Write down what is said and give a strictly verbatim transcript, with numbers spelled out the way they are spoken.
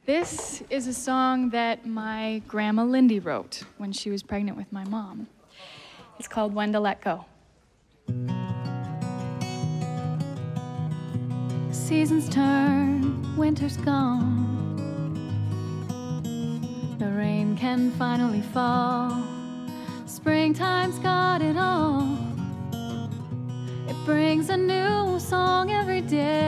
This is a song that my grandma Lindy wrote when she was pregnant with my mom. It's called When to Let Go. Seasons turn, winter's gone. The rain can finally fall. Springtime's got it all. It brings a new song every day.